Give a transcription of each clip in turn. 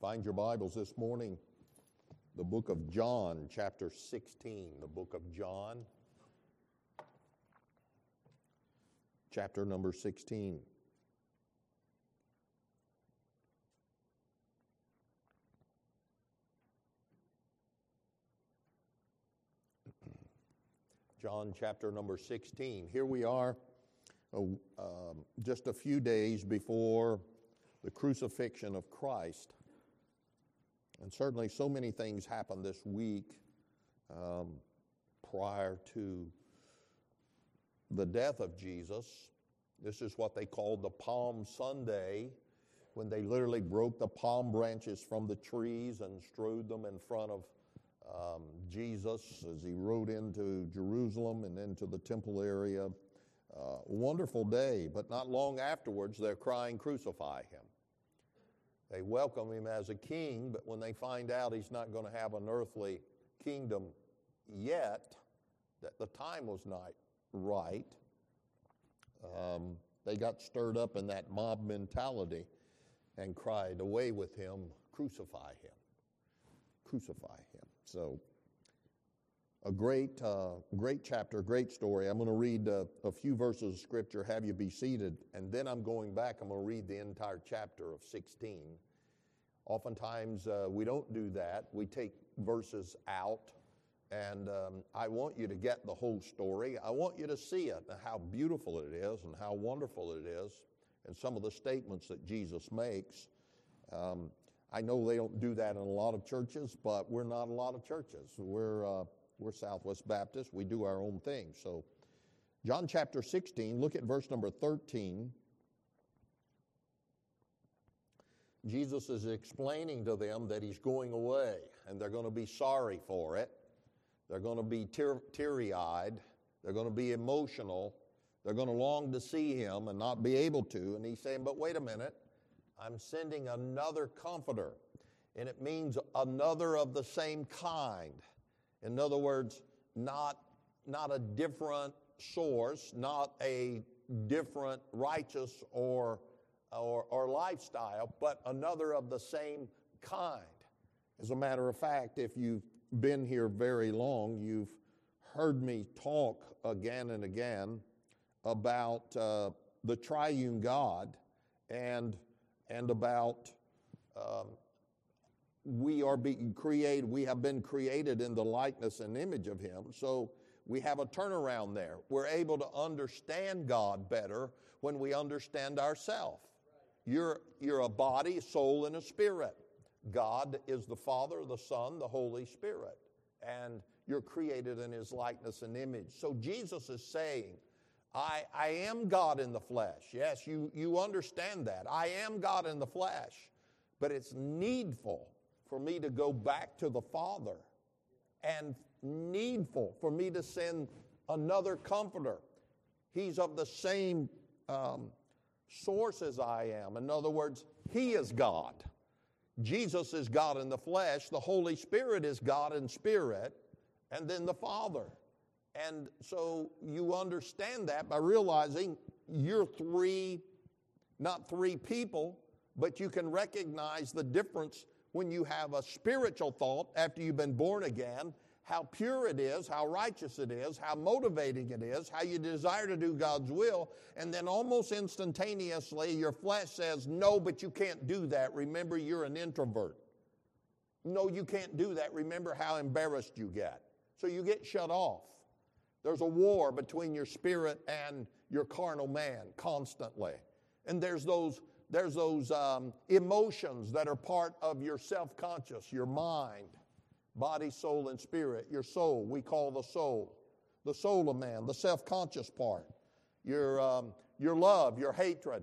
Find your Bibles this morning, the book of John, chapter 16. The book of John, chapter number 16. John chapter number 16. Here we are, just a few days before the crucifixion of Christ. And certainly so many things happened this week prior to the death of Jesus. This is what they called the Palm Sunday, when they literally broke the palm branches from the trees and strewed them in front of Jesus as he rode into Jerusalem and into the temple area. Wonderful day, but not long afterwards they're crying, "Crucify him." They welcome him as a king, but when they find out he's not going to have an earthly kingdom yet, that the time was not right, they got stirred up in that mob mentality and cried, "Away with him, crucify him, crucify him." So a great chapter, great story. I'm going to read a few verses of Scripture, have you be seated, and then I'm going back, I'm going to read the entire chapter of 16. Oftentimes, we don't do that. We take verses out, and I want you to get the whole story. I want you to see it, and how beautiful it is, and how wonderful it is, and some of the statements that Jesus makes. I know they don't do that in a lot of churches, but we're not a lot of churches. We're Southwest Baptist. We do our own thing. So John chapter 16, look at verse number 13. Jesus is explaining to them that he's going away, and they're going to be sorry for it. They're going to be teary-eyed. They're going to be emotional. They're going to long to see him and not be able to. And he's saying, but wait a minute, I'm sending another comforter. And it means another of the same kind. In other words, not a different source, not a different righteous or lifestyle, but another of the same kind. As a matter of fact, if you've been here very long, you've heard me talk again and again about the triune God and about we have been created in the likeness and image of him. So we have a turnaround there. We're able to understand God better when we understand ourselves. You're a body, soul, and a spirit. God is the Father, the Son, the Holy Spirit. And you're created in his likeness and image. So Jesus is saying, I am God in the flesh. Yes, you understand that. I am God in the flesh. But it's needful for me to go back to the Father, and needful for me to send another comforter. He's of the same source as I am. In other words, he is God. Jesus is God in the flesh. The Holy Spirit is God in spirit, and then the Father. And so you understand that by realizing you're not three people, but you can recognize the difference when you have a spiritual thought after you've been born again, how pure it is, how righteous it is, how motivating it is, how you desire to do God's will, and then almost instantaneously your flesh says, no, but you can't do that. Remember, you're an introvert. No, you can't do that. Remember how embarrassed you get. So you get shut off. There's a war between your spirit and your carnal man constantly. And there's those emotions that are part of your self-conscious, your mind, body, soul, and spirit. Your soul, we call the soul of man, the self-conscious part. Your love, your hatred,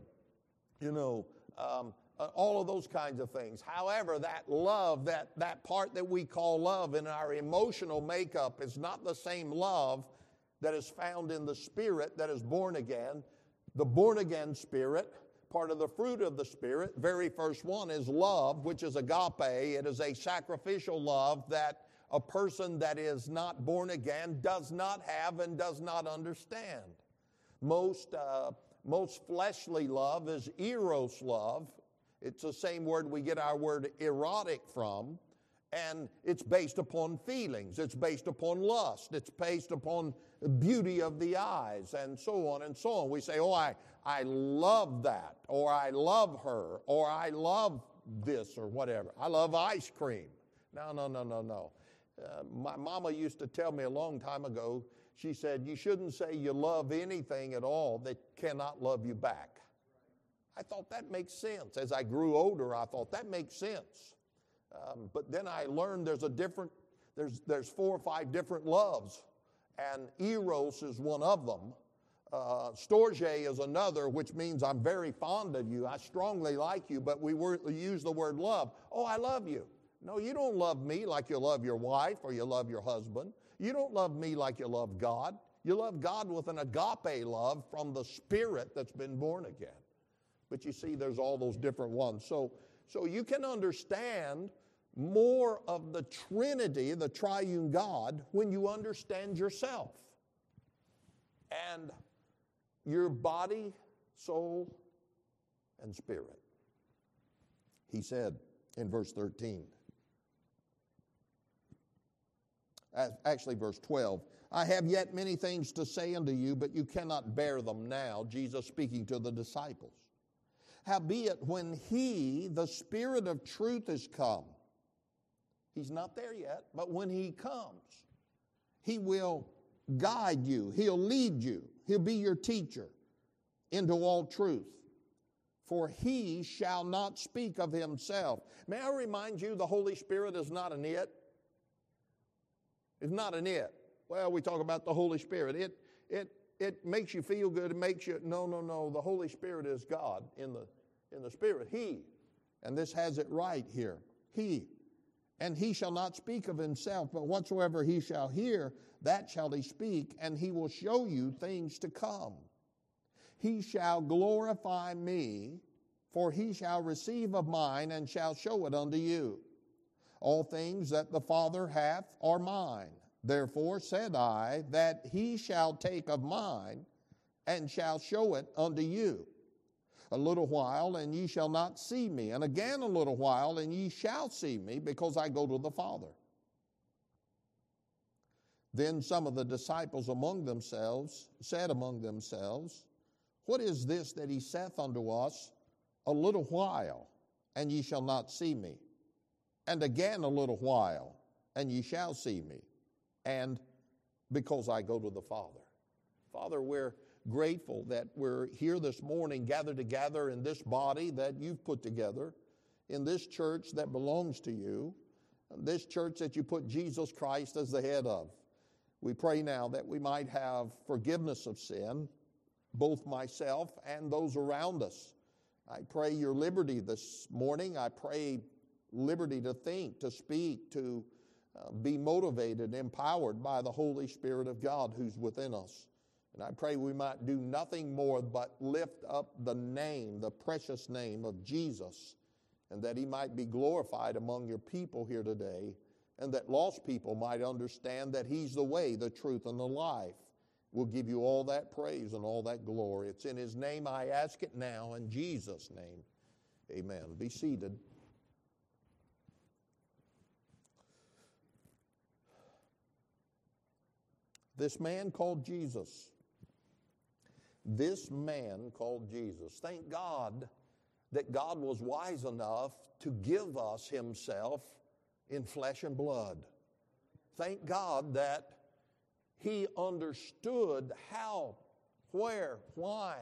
all of those kinds of things. However, that love, that part that we call love in our emotional makeup is not the same love that is found in the spirit that is born again. The born again spirit, part of the fruit of the Spirit, very first one is love, which is agape. It is a sacrificial love that a person that is not born again does not have and does not understand. Most fleshly love is eros love, It's the same word we get our word erotic from, and it's based upon feelings. It's based upon lust. It's based upon the beauty of the eyes, and so on and so on. We say, oh, I love that, or I love her, or I love this, or whatever. I love ice cream. No. My mama used to tell me a long time ago, she said, you shouldn't say you love anything at all that cannot love you back. I thought that makes sense. As I grew older, I thought that makes sense. But then I learned there's 4 or 5 different loves, and eros is one of them. Storge is another, which means I'm very fond of you. I strongly like you, but we use the word love. Oh, I love you. No, you don't love me like you love your wife or you love your husband. You don't love me like you love God. You love God with an agape love from the Spirit that's been born again. But you see, there's all those different ones. So you can understand more of the Trinity, the triune God, when you understand yourself and your body, soul, and spirit. He said in verse 13, actually verse 12, I have yet many things to say unto you, but you cannot bear them now. Jesus speaking to the disciples. Howbeit, when He, the Spirit of truth, is come, He's not there yet, but when He comes, He will guide you. He'll lead you. He'll be your teacher into all truth. For He shall not speak of Himself. May I remind you, the Holy Spirit is not an it. It's not an it. Well, we talk about the Holy Spirit. It makes you feel good. It makes you, no. The Holy Spirit is God in the Spirit. He. And this has it right here. He. And He shall not speak of Himself, but whatsoever He shall hear, that shall He speak, and He will show you things to come. He shall glorify me, for He shall receive of mine, and shall show it unto you. All things that the Father hath are mine. Therefore said I, that He shall take of mine, and shall show it unto you. A little while, and ye shall not see me. And again a little while, and ye shall see me, because I go to the Father. Then some of the disciples among themselves said among themselves, What is this that He saith unto us, a little while, and ye shall not see me? And again a little while, and ye shall see me. And because I go to the Father. Father, we're grateful that we're here this morning, gathered together in this body that You've put together, in this church that belongs to You, this church that You put Jesus Christ as the head of. We pray now that we might have forgiveness of sin, both myself and those around us. I pray Your liberty this morning. I pray liberty to think, to speak, to be motivated, empowered by the Holy Spirit of God who's within us. And I pray we might do nothing more but lift up the name, the precious name of Jesus, and that He might be glorified among Your people here today, and that lost people might understand that He's the way, the truth, and the life. We'll give You all that praise and all that glory. It's in His name I ask it now, in Jesus' name. Amen. Be seated. This man called Jesus. This man called Jesus. Thank God that God was wise enough to give us Himself in flesh and blood. Thank God that He understood how, where, why,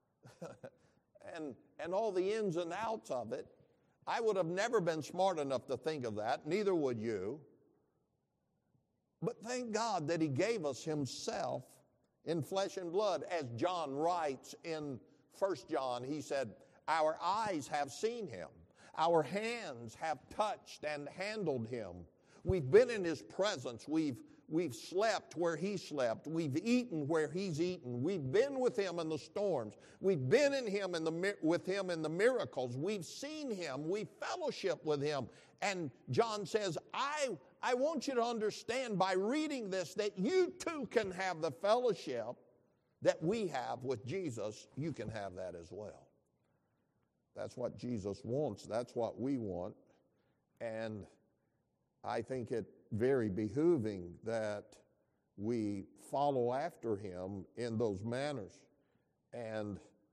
and all the ins and outs of it. I would have never been smart enough to think of that, neither would you. But thank God that He gave us Himself in flesh and blood. As John writes in 1 John, he said, our eyes have seen Him. Our hands have touched and handled Him. We've been in His presence. We've slept where He slept. We've eaten where He's eaten. We've been with Him in the storms. We've been with Him in the miracles. We've seen Him. We've fellowshiped with Him. And John says, I want you to understand by reading this that you too can have the fellowship that we have with Jesus. You can have that as well. That's what Jesus wants. That's what we want. And I think it very behooving that we follow after him in those manners and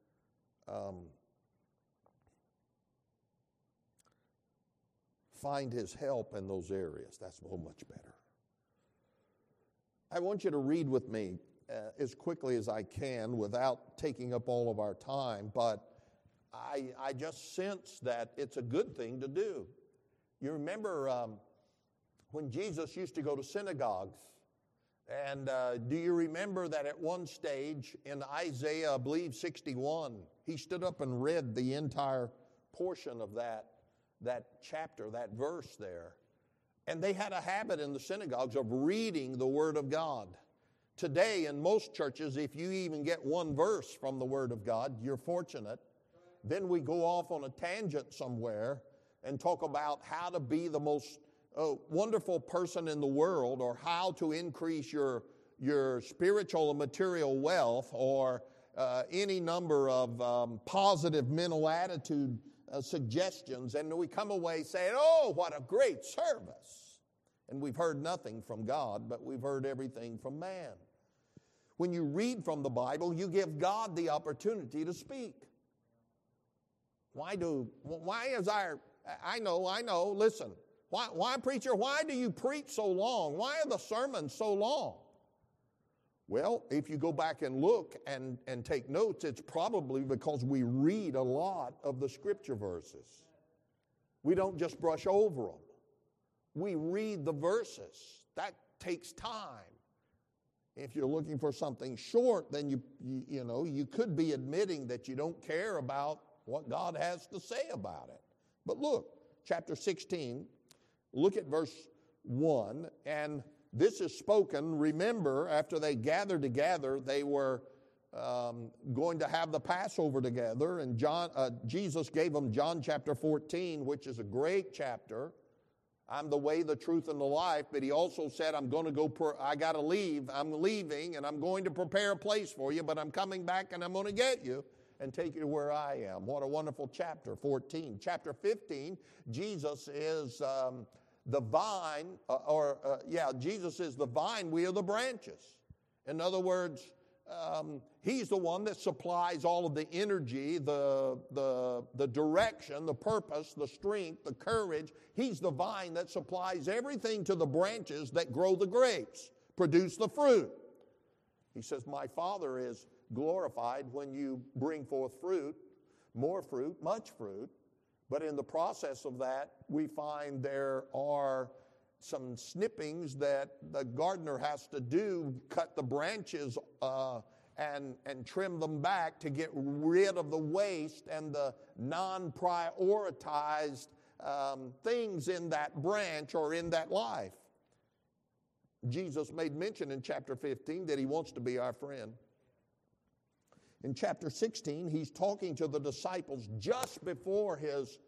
find his help in those areas. That's so much better. I want you to read with me as quickly as I can without taking up all of our time, but I just sense that it's a good thing to do. You remember when Jesus used to go to synagogues, and do you remember that at one stage in Isaiah, I believe 61, he stood up and read the entire portion of that chapter, that verse there. And they had a habit in the synagogues of reading the Word of God. Today, in most churches, if you even get one verse from the Word of God, you're fortunate. Then we go off on a tangent somewhere and talk about how to be the most wonderful person in the world, or how to increase your spiritual and material wealth, or any number of positive mental attitude suggestions. And we come away saying, oh, what a great service. And we've heard nothing from God, but we've heard everything from man. When you read from the Bible, you give God the opportunity to speak. I know, listen, why preacher, why do you preach so long? Why are the sermons so long? Well, if you go back and look and take notes, it's probably because we read a lot of the scripture verses. We don't just brush over them. We read the verses. That takes time. If you're looking for something short, then you could be admitting that you don't care about what God has to say about it. But look, chapter 16, look at verse 1, and this is spoken. Remember, after they gathered together, they were going to have the Passover together, and Jesus gave them John chapter 14, which is a great chapter. I'm the way, the truth, and the life. But he also said, I got to leave. I'm leaving, and I'm going to prepare a place for you, but I'm coming back, and I'm going to get you and take you to where I am. What a wonderful chapter, 14. Chapter 15, Jesus is the vine, Jesus is the vine, we are the branches. In other words, he's the one that supplies all of the energy, the direction, the purpose, the strength, the courage. He's the vine that supplies everything to the branches that grow the grapes, produce the fruit. He says, my Father is glorified when you bring forth fruit, more fruit, much fruit. But in the process of that, we find there are some snippings that the gardener has to do, cut the branches and trim them back to get rid of the waste and the non-prioritized things in that branch or in that life. Jesus made mention in chapter 15 that he wants to be our friend. In chapter 16, he's talking to the disciples just before his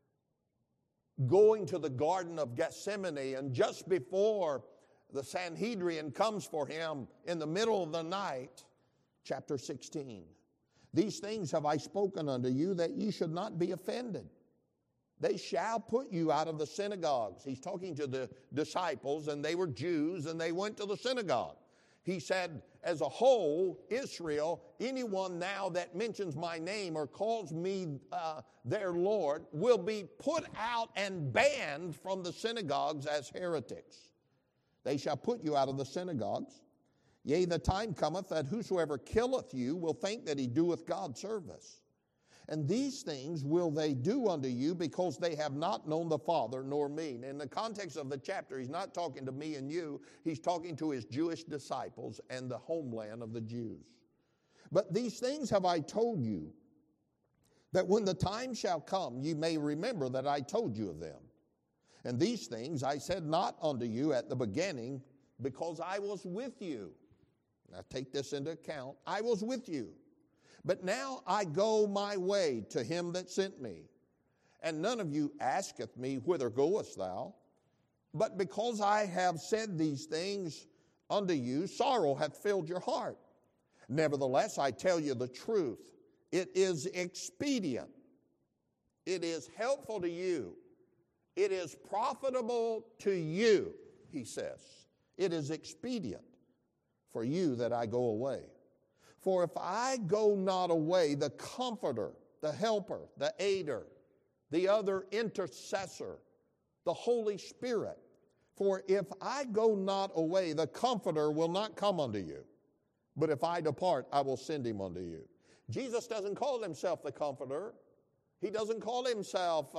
going to the Garden of Gethsemane, and just before the Sanhedrin comes for him in the middle of the night. Chapter 16. These things have I spoken unto you, that ye should not be offended. They shall put you out of the synagogues. He's talking to the disciples, and they were Jews, and they went to the synagogue. He said, as a whole, Israel, anyone now that mentions my name or calls me their Lord will be put out and banned from the synagogues as heretics. They shall put you out of the synagogues. Yea, the time cometh that whosoever killeth you will think that he doeth God service. And these things will they do unto you, because they have not known the Father nor me. In the context of the chapter, he's not talking to me and you. He's talking to his Jewish disciples and the homeland of the Jews. But these things have I told you, that when the time shall come, ye may remember that I told you of them. And these things I said not unto you at the beginning, because I was with you. Now take this into account. I was with you. But now I go my way to him that sent me. And none of you asketh me, whither goest thou? But because I have said these things unto you, sorrow hath filled your heart. Nevertheless, I tell you the truth. It is expedient. It is helpful to you. It is profitable to you, he says. It is expedient for you that I go away. For if I go not away, the Comforter, the Helper, the Aider, the other intercessor, the Holy Spirit, for if I go not away, the Comforter will not come unto you. But if I depart, I will send him unto you. Jesus doesn't call himself the Comforter. He doesn't call himself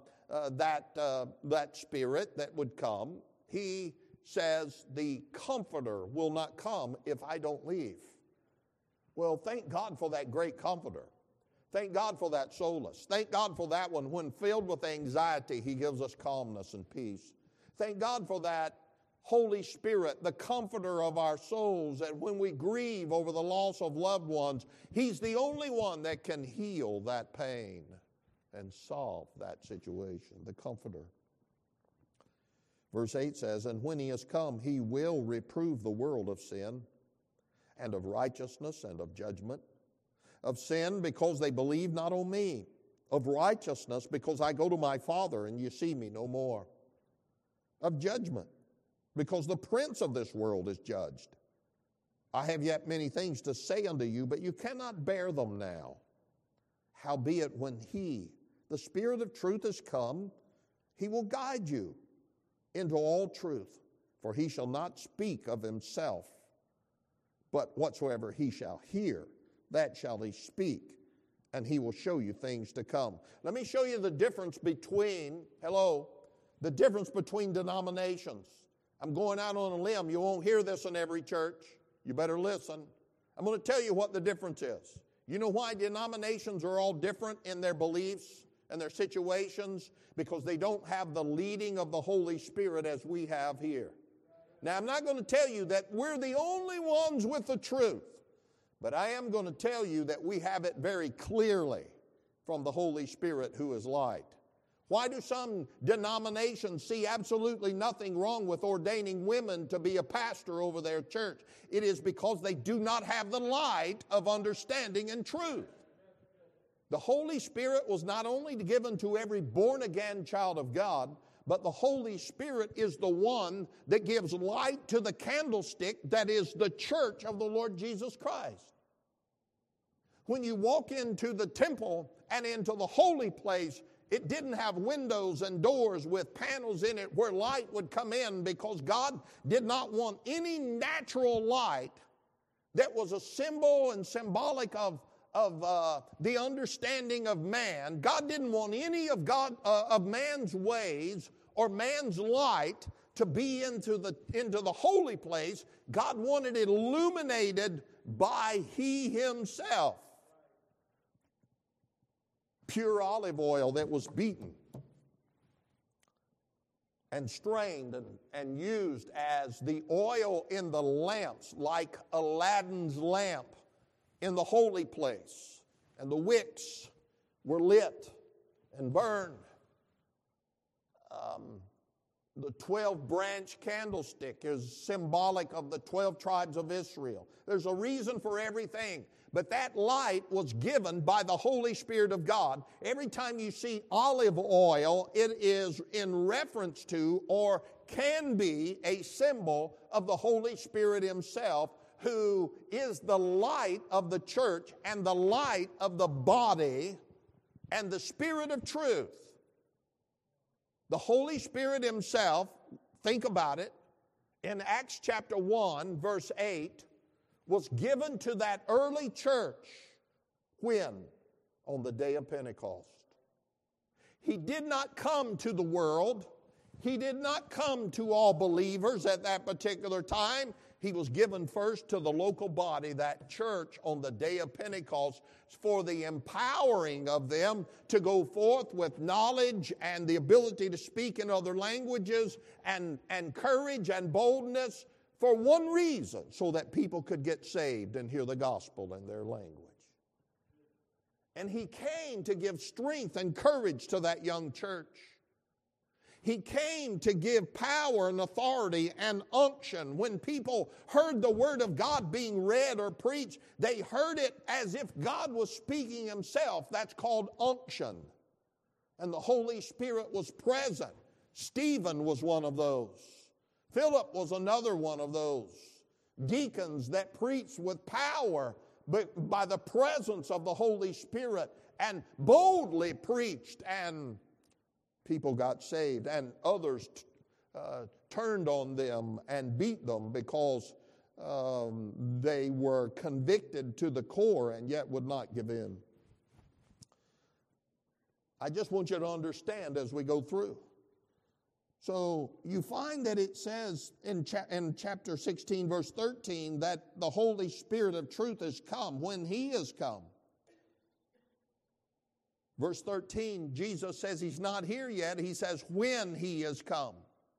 that Spirit that would come. He says the Comforter will not come if I don't leave. Well, thank God for that great Comforter. Thank God for that solace. Thank God for that one. When filled with anxiety, he gives us calmness and peace. Thank God for that Holy Spirit, the Comforter of our souls, and when we grieve over the loss of loved ones, he's the only one that can heal that pain and solve that situation, the Comforter. Verse 8 says, and when he has come, he will reprove the world of sin and of righteousness and of judgment. Of sin, because they believe not on me. Of righteousness, because I go to my Father and you see me no more. Of judgment, because the prince of this world is judged. I have yet many things to say unto you, but you cannot bear them now. Howbeit, when he, the Spirit of truth, is come, he will guide you into all truth. For he shall not speak of himself, but whatsoever he shall hear, that shall he speak, and he will show you things to come. Let me show you the difference between, the difference between denominations. I'm going out on a limb. You won't hear this in every church. You better listen. I'm going to tell you what the difference is. You know why denominations are all different in their beliefs and their situations? Because they don't have the leading of the Holy Spirit as we have here. Now, I'm not going to tell you that we're the only ones with the truth, but I am going to tell you that we have it very clearly from the Holy Spirit who is light. Why do some denominations see absolutely nothing wrong with ordaining women to be a pastor over their church? It is because they do not have the light of understanding and truth. The Holy Spirit was not only given to every born-again child of God, but the Holy Spirit is the one that gives light to the candlestick that is the church of the Lord Jesus Christ. When you walk into the temple and into the holy place, it didn't have windows and doors with panels in it where light would come in, because God did not want any natural light that was a symbol and symbolic of the understanding of man. God didn't want any of man's ways or man's light to be into the holy place. God wanted it illuminated by He Himself. Pure olive oil that was beaten and strained and used as the oil in the lamps, like Aladdin's lamp in the holy place. And the wicks were lit and burned. The 12-branch candlestick is symbolic of the 12 tribes of Israel. There's a reason for everything. But that light was given by the Holy Spirit of God. Every time you see olive oil, it is in reference to or can be a symbol of the Holy Spirit Himself, who is the light of the church and the light of the body and the Spirit of truth. The Holy Spirit Himself, think about it, in Acts chapter 1, verse 8, was given to that early church when? On the day of Pentecost. He did not come to the world. He did not come to all believers at that particular time. He was given first to the local body, that church, on the day of Pentecost, for the empowering of them to go forth with knowledge and the ability to speak in other languages and courage and boldness, for one reason, so that people could get saved and hear the gospel in their language. And He came to give strength and courage to that young church. He came to give power and authority and unction. When people heard the Word of God being read or preached, they heard it as if God was speaking Himself. That's called unction. and the Holy Spirit was present. Stephen was one of those. Philip was another one of those. Deacons that preached with power, but by the presence of the Holy Spirit, and boldly preached, and people got saved, and others turned on them and beat them because they were convicted to the core and yet would not give in. I just want you to understand as we go through. So you find that it says in chapter 16, verse 13, that the Holy Spirit of truth has come when He has come. Verse 13, Jesus says He's not here yet. He says when He has come.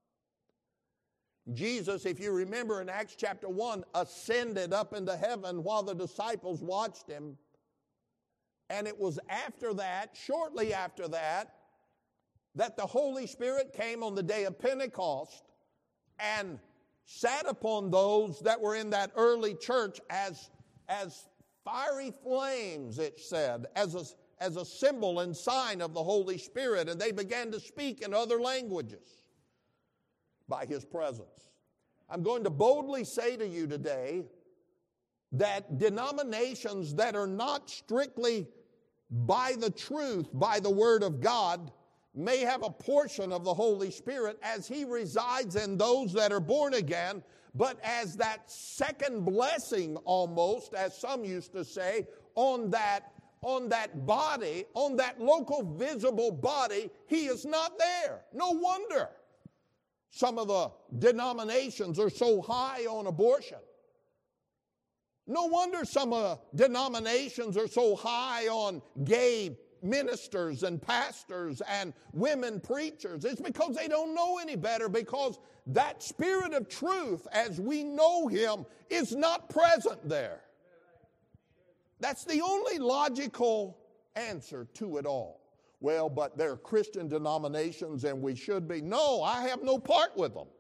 Jesus, if you remember in Acts chapter 1, ascended up into heaven while the disciples watched Him. And it was after that, shortly after that, that the Holy Spirit came on the day of Pentecost and sat upon those that were in that early church as fiery flames, it said, as a symbol and sign of the Holy Spirit. And they began to speak in other languages by His presence. I'm going to boldly say to you today that denominations that are not strictly by the truth, by the Word of God, may have a portion of the Holy Spirit as He resides in those that are born again, but as that second blessing almost, as some used to say, on that body, on that local visible body, He is not there. No wonder some of the denominations are so high on abortion. No wonder some denominations are so high on gay ministers and pastors and women preachers. It's because they don't know any better, because that Spirit of truth, as we know Him, is not present there. That's the only logical answer to it all. Well, but they're Christian denominations and we should be. No, I have no part with them.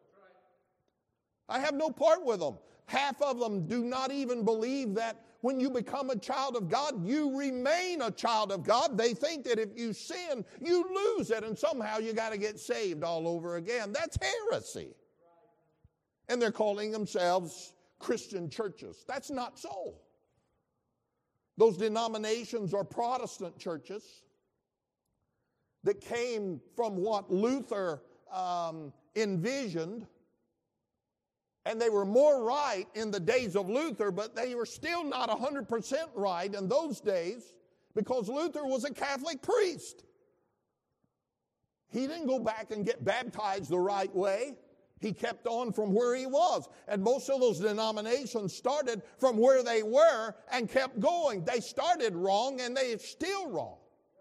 I have no part with them. Half of them do not even believe that when you become a child of God, you remain a child of God. They think that if you sin, you lose it, and somehow you got to get saved all over again. That's heresy. And they're calling themselves Christian churches. That's not so. Those denominations are Protestant churches that came from what Luther envisioned. And they were more right in the days of Luther, but they were still not 100% right in those days, because Luther was a Catholic priest. He didn't go back and get baptized the right way. He kept on from where he was. And most of those denominations started from where they were and kept going. They started wrong and they are still wrong.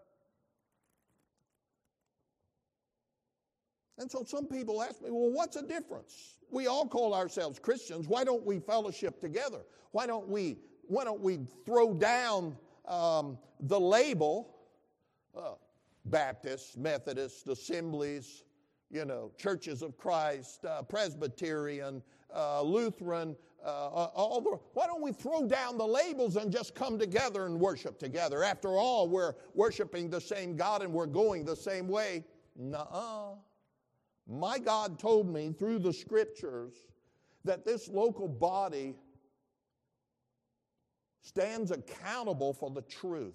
And so some people ask me, well, what's the difference? We all call ourselves Christians. Why don't we fellowship together? Why don't we throw down the label Baptists, Methodists, Assemblies, Churches of Christ, Presbyterian, Lutheran, why don't we throw down the labels and just come together and worship together? After all, we're worshiping the same God and we're going the same way. Nuh-uh. My God told me through the Scriptures that this local body stands accountable for the truth.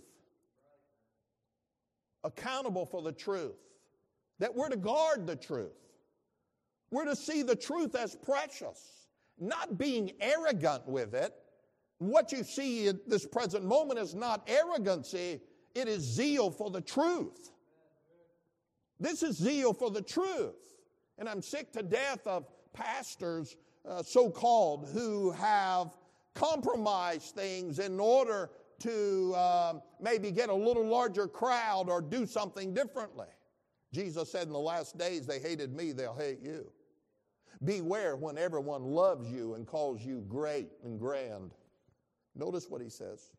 Accountable for the truth. That we're to guard the truth. We're to see the truth as precious, not being arrogant with it. What you see at this present moment is not arrogancy, it is zeal for the truth. This is zeal for the truth. And I'm sick to death of pastors, so-called, who have compromised things in order to maybe get a little larger crowd or do something differently. Jesus said in the last days, they hated me, they'll hate you. Beware when everyone loves you and calls you great and grand. Notice what he says.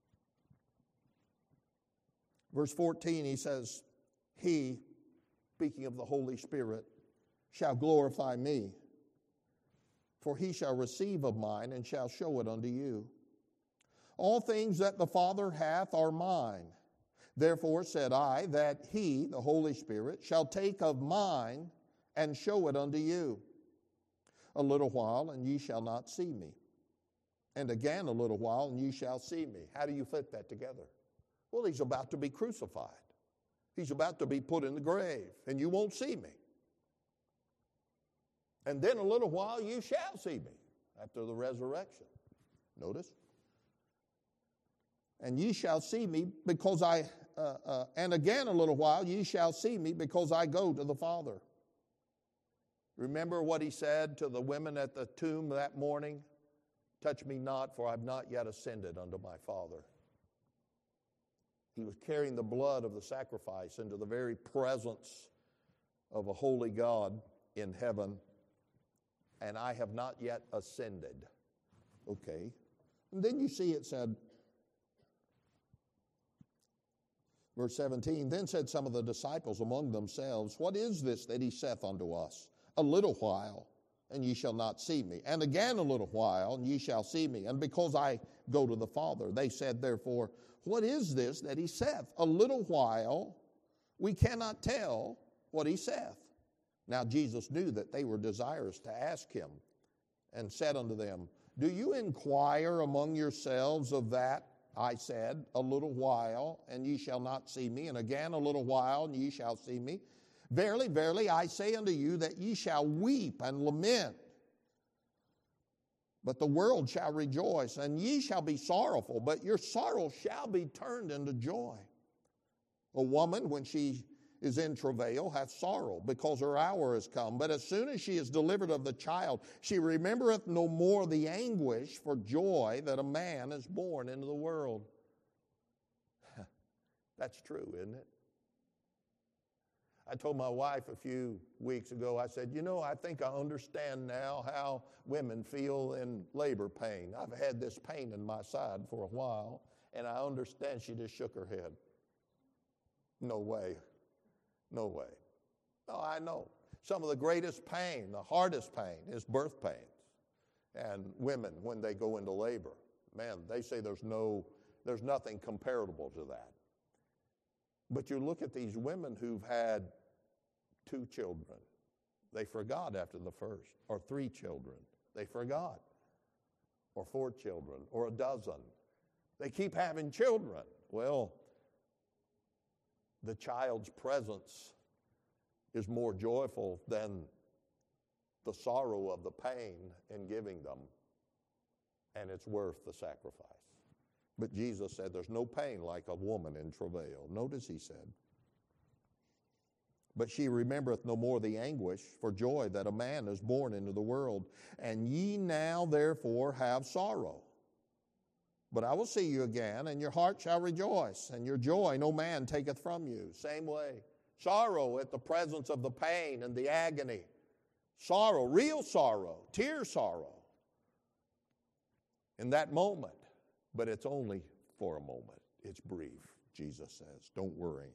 Verse 14, he says, He, speaking of the Holy Spirit, shall glorify me, for he shall receive of mine and shall show it unto you. All things that the Father hath are mine. Therefore said I that he, the Holy Spirit, shall take of mine and show it unto you. A little while, and ye shall not see me. And again a little while, and ye shall see me. How do you fit that together? Well, he's about to be crucified. He's about to be put in the grave, and you won't see me. And then a little while, you shall see me after the resurrection. Notice. And ye shall see me because and again a little while, ye shall see me because I go to the Father. Remember what he said to the women at the tomb that morning? Touch me not, for I have not yet ascended unto my Father. He was carrying the blood of the sacrifice into the very presence of a holy God in heaven. And I have not yet ascended. Okay. And then you see it said, verse 17, then said some of the disciples among themselves, what is this that he saith unto us? A little while, and ye shall not see me. And again a little while, and ye shall see me. And because I go to the Father, they said therefore, what is this that he saith? A little while, we cannot tell what he saith. Now Jesus knew that they were desirous to ask him, and said unto them, do you inquire among yourselves of that? I said, a little while, and ye shall not see me. And again a little while, and ye shall see me. Verily, verily, I say unto you that ye shall weep and lament, but the world shall rejoice, and ye shall be sorrowful, but your sorrow shall be turned into joy. A woman, when she is in travail, hath sorrow, because her hour is come. But as soon as she is delivered of the child, she remembereth no more the anguish for joy that a man is born into the world. That's true, isn't it? I told my wife a few weeks ago, I said, I think I understand now how women feel in labor pain. I've had this pain in my side for a while, and I understand. She just shook her head. No way. No way. No, I know. Some of the greatest pain, the hardest pain, is birth pains. And women, when they go into labor, man, they say there's nothing comparable to that. But you look at these women who've had 2 children. They forgot after the first. Or 3 children. They forgot. Or 4 children. Or a dozen. They keep having children. Well, the child's presence is more joyful than the sorrow of the pain in giving them. And it's worth the sacrifice. But Jesus said there's no pain like a woman in travail. Notice he said, but she remembereth no more the anguish for joy that a man is born into the world. And ye now therefore have sorrow. But I will see you again, and your heart shall rejoice, and your joy no man taketh from you. Same way. Sorrow at the presence of the pain and the agony. Sorrow, real sorrow, tear sorrow. In that moment. But it's only for a moment. It's brief, Jesus says. Don't worry.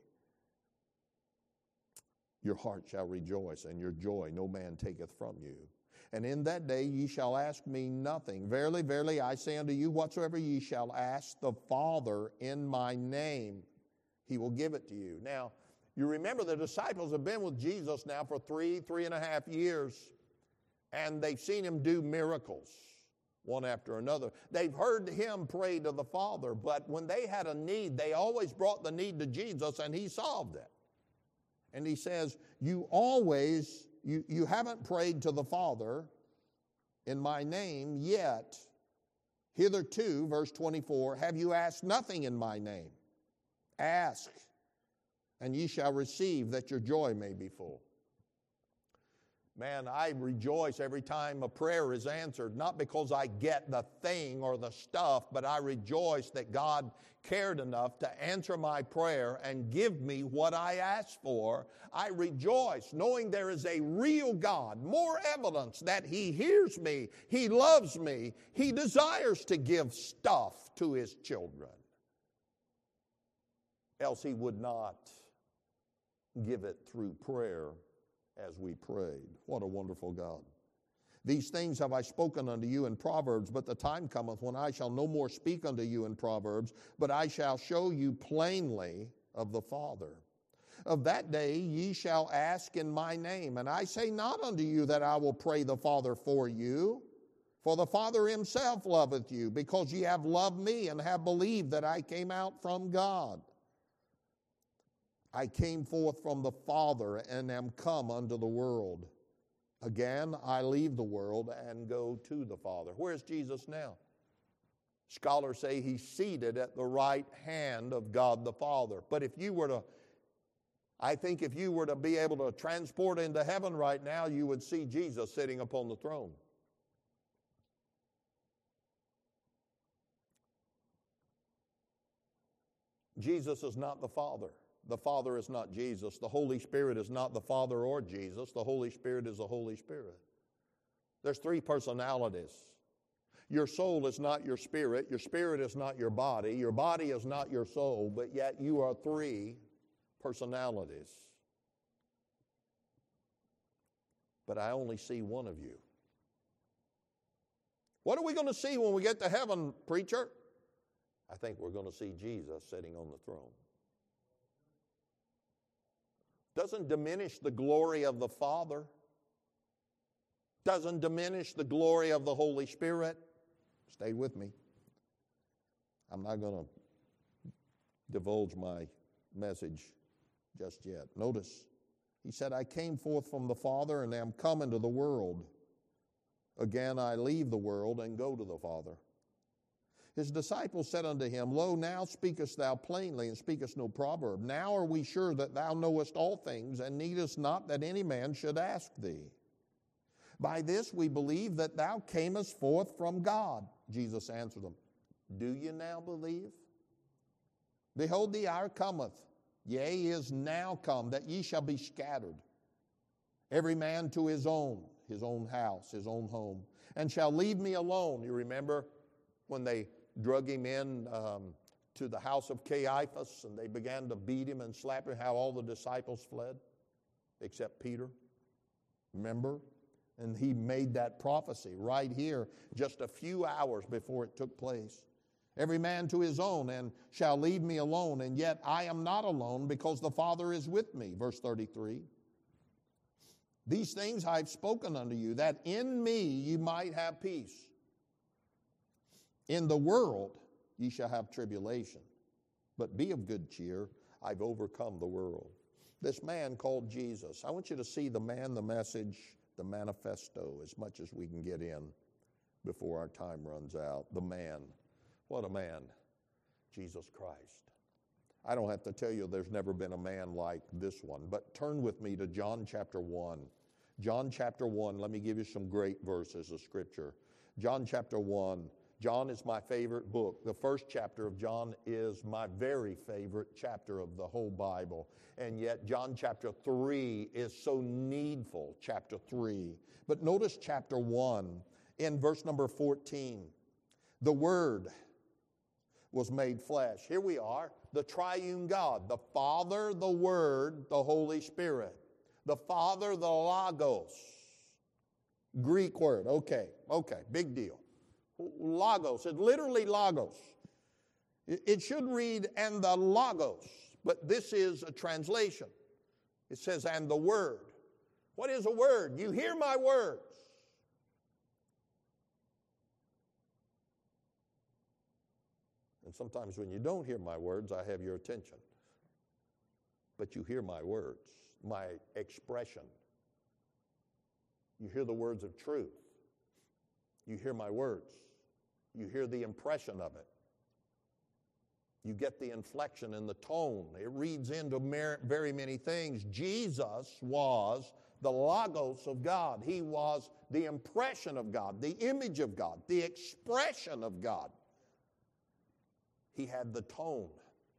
Your heart shall rejoice, and your joy no man taketh from you. And in that day ye shall ask me nothing. Verily, verily, I say unto you, whatsoever ye shall ask the Father in my name, he will give it to you. Now, you remember the disciples have been with Jesus now for 3.5 years, and they've seen him do miracles. One after another. They've heard him pray to the Father, but when they had a need, they always brought the need to Jesus, and he solved it. And he says, you haven't prayed to the Father in my name yet. Hitherto, verse 24, have you asked nothing in my name? Ask, and ye shall receive, that your joy may be full. Man, I rejoice every time a prayer is answered, not because I get the thing or the stuff, but I rejoice that God cared enough to answer my prayer and give me what I asked for. I rejoice knowing there is a real God, more evidence that he hears me, he loves me, he desires to give stuff to his children. Else he would not give it through prayer as we prayed. What a wonderful God. These things have I spoken unto you in Proverbs, but the time cometh when I shall no more speak unto you in Proverbs, but I shall show you plainly of the Father. Of that day ye shall ask in my name, and I say not unto you that I will pray the Father for you, for the Father himself loveth you, because ye have loved me and have believed that I came out from God. I came forth from the Father and am come unto the world. Again, I leave the world and go to the Father. Where's Jesus now? Scholars say he's seated at the right hand of God the Father. But I think if you were to be able to transport into heaven right now, you would see Jesus sitting upon the throne. Jesus is not the Father. The Father is not Jesus. The Holy Spirit is not the Father or Jesus. The Holy Spirit is the Holy Spirit. There's three personalities. Your soul is not your spirit. Your spirit is not your body is not your soul, but yet you are three personalities. But I only see one of you. What are we going to see when we get to heaven, preacher? I think we're going to see Jesus sitting on the throne. Doesn't diminish the glory of the Father. Doesn't diminish the glory of the Holy Spirit. Stay with me. I'm not going to divulge my message just yet. Notice, he said, I came forth from the Father and am come into the world. Again, I leave the world and go to the Father. His disciples said unto him, Lo, now speakest thou plainly, and speakest no proverb. Now are we sure that thou knowest all things, and needest not that any man should ask thee. By this we believe that thou camest forth from God. Jesus answered them, Do ye now believe? Behold, the hour cometh, yea, is now come, that ye shall be scattered, every man to his own house, his own home, and shall leave me alone. You remember when they drug him in to the house of Caiaphas, and they began to beat him and slap him, how all the disciples fled, except Peter. Remember? And he made that prophecy right here just a few hours before it took place. Every man to his own, and shall leave me alone, and yet I am not alone, because the Father is with me. Verse 33. These things I have spoken unto you, that in me ye might have peace. In the world ye shall have tribulation, but be of good cheer, I've overcome the world. This man called Jesus, I want you to see the man, the message, the manifesto, as much as we can get in before our time runs out. The man. What a man. Jesus Christ. I don't have to tell you there's never been a man like this one, but turn with me to John chapter 1. John chapter 1, let me give you some great verses of Scripture. John chapter 1. John is my favorite book. The first chapter of John is my very favorite chapter of the whole Bible. And yet John chapter 3 is so needful, chapter 3. But notice chapter 1 in verse number 14. The Word was made flesh. Here we are, the triune God, the Father, the Word, the Holy Spirit. The Father, the Logos. Greek word, okay, big deal. Logos, it's literally Logos. It should read, and the Logos, but this is a translation. It says, and the Word. What is a word? You hear my words. And sometimes when you don't hear my words, I have your attention. But you hear my words, my expression. You hear the words of truth. You hear my words. You hear the impression of it. You get the inflection and the tone. It reads into very many things. Jesus was the Logos of God. He was the impression of God, the image of God, the expression of God. He had the tone.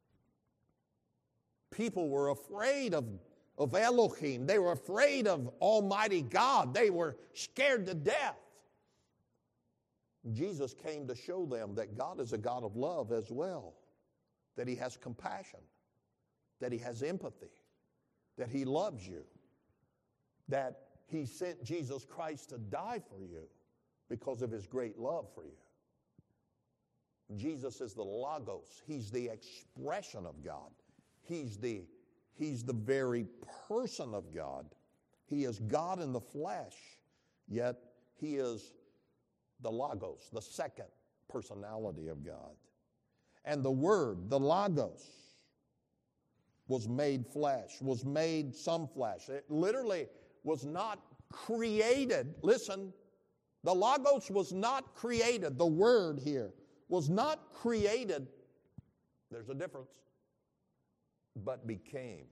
People were afraid of Elohim. They were afraid of Almighty God. They were scared to death. Jesus came to show them that God is a God of love as well, that He has compassion, that He has empathy, that He loves you, that He sent Jesus Christ to die for you because of His great love for you. Jesus is the Logos. He's the expression of God. He's the very person of God. He is God in the flesh, yet he is the Logos, the second personality of God. And the Word, the Logos, was made flesh, was made some flesh. It literally was not created. Listen, the Logos was not created. The Word here was not created. There's a difference. But became.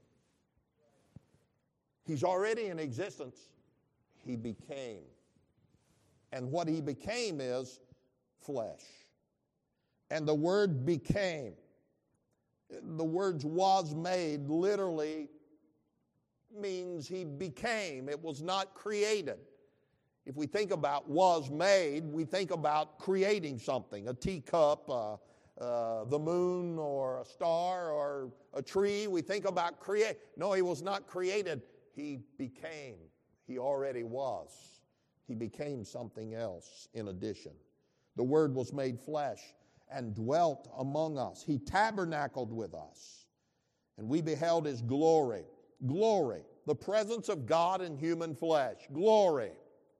He's already in existence. He became. And what he became is flesh. And the Word became. The words was made literally means he became. It was not created. If we think about was made, we think about creating something, a teacup, the moon or a star or a tree. We think about create. No, he was not created. He became. He already was. He became something else in addition. The Word was made flesh and dwelt among us. He tabernacled with us. And we beheld his glory. Glory. The presence of God in human flesh. Glory.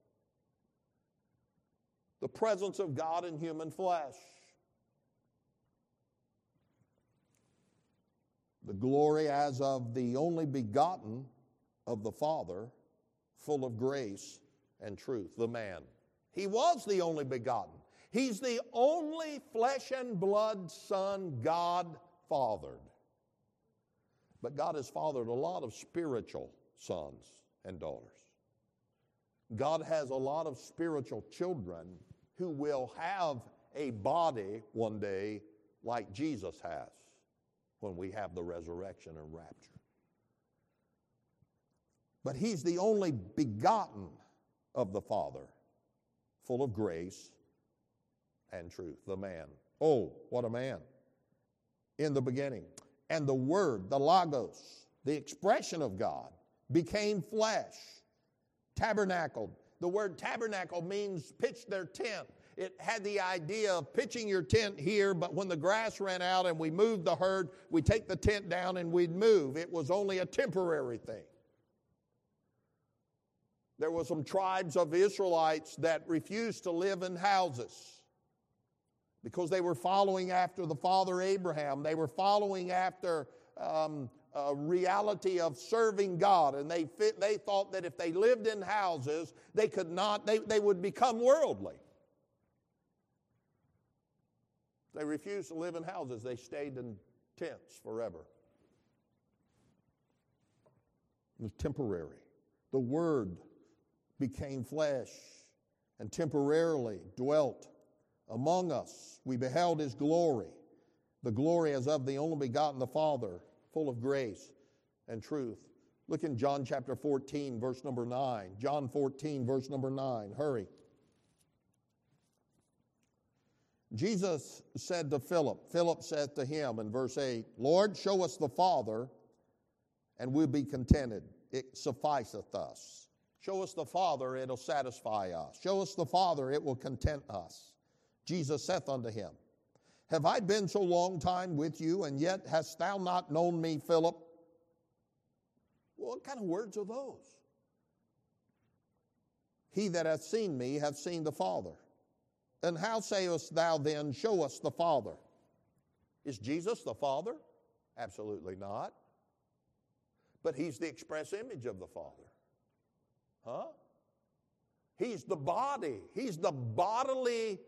The presence of God in human flesh. The glory as of the only begotten of the Father, full of grace and truth, the man. He was the only begotten. He's the only flesh and blood Son God fathered. But God has fathered a lot of spiritual sons and daughters. God has a lot of spiritual children who will have a body one day like Jesus has when we have the resurrection and rapture. But he's the only begotten of the Father, full of grace and truth, the man. Oh, what a man. In the beginning. And the Word, the Logos, the expression of God, became flesh, tabernacled. The word tabernacle means pitch their tent. It had the idea of pitching your tent here, but when the grass ran out and we moved the herd, we'd take the tent down and we'd move. It was only a temporary thing. There were some tribes of Israelites that refused to live in houses because they were following after the father Abraham. They were following after a reality of serving God, and they thought that if they lived in houses, they would become worldly. They refused to live in houses. They stayed in tents forever. It was temporary. The Word became flesh and temporarily dwelt among us. We beheld his glory, the glory as of the only begotten, the Father, full of grace and truth. Look in John chapter 14, verse number 9. John 14, verse number 9. Hurry. Jesus said to Philip, Philip said to him in verse 8, Lord, show us the Father, and we'll be contented. It sufficeth us. Show us the Father, it'll satisfy us. Show us the Father, it will content us. Jesus saith unto him, Have I been so long time with you, and yet hast thou not known me, Philip? Well, what kind of words are those? He that hath seen me hath seen the Father. And how sayest thou then, show us the Father? Is Jesus the Father? Absolutely not. But he's the express image of the Father. Huh? He's the body. He's the bodily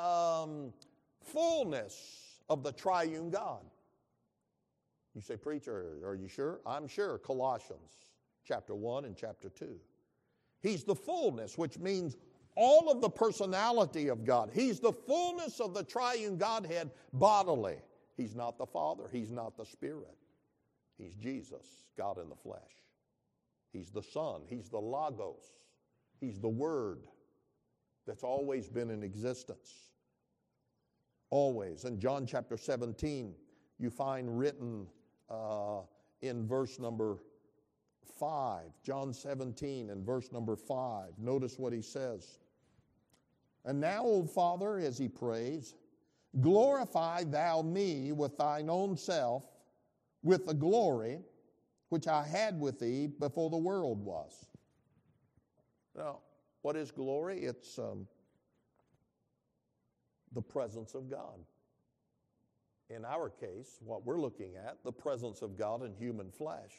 fullness of the triune God. You say, preacher, are you sure? I'm sure. Colossians chapter 1 and chapter 2. He's the fullness, which means all of the personality of God. He's the fullness of the triune Godhead bodily. He's not the Father. He's not the Spirit. He's Jesus, God in the flesh. He's the Son. He's the Logos. He's the Word that's always been in existence. Always. In John chapter 17, you find written in verse number 5, John 17 and verse number 5. Notice what he says. And now, O Father, as he prays, glorify thou me with thine own self, with the glory which I had with thee before the world was. Now, what is glory? It's the presence of God. In our case, what we're looking at, the presence of God in human flesh.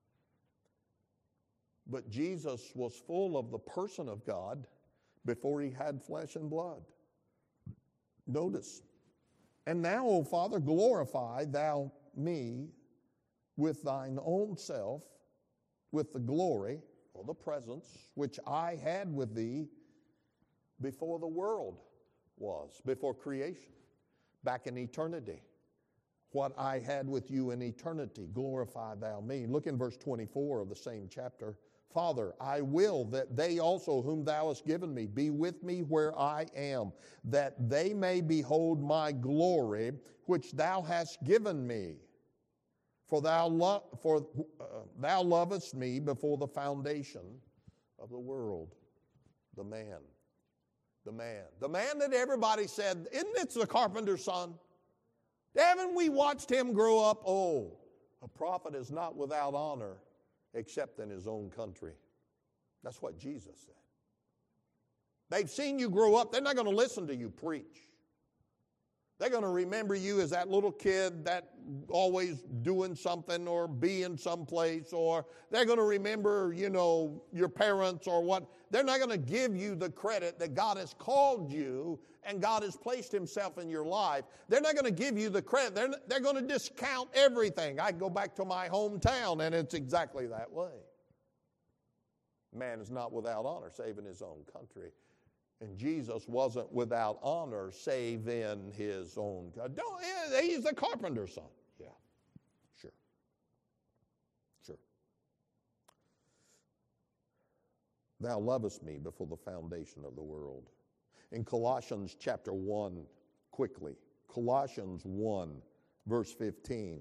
But Jesus was full of the person of God before he had flesh and blood. Notice, and now, O Father, glorify thou me with thine own self, with the glory, or the presence, which I had with thee before the world was, before creation, back in eternity. What I had with you in eternity, glorify thou me. Look in verse 24 of the same chapter. Father, I will that they also whom thou hast given me be with me where I am, that they may behold my glory, which thou hast given me. For thou lovest me before the foundation of the world. The man that everybody said, isn't it the carpenter's son? Haven't we watched him grow up? Oh, a prophet is not without honor except in his own country. That's what Jesus said. They've seen you grow up. They're not going to listen to you preach. They're going to remember you as that little kid that always doing something or being someplace, or they're going to remember, your parents or what. They're not going to give you the credit that God has called you and God has placed himself in your life. They're not going to give you the credit. They're going to discount everything. I go back to my hometown, and it's exactly that way. Man is not without honor, save in his own country. And Jesus wasn't without honor, save in his own country. He's the carpenter's son. Yeah, sure. Thou lovest me before the foundation of the world. In Colossians chapter 1, quickly, Colossians 1, verse 15,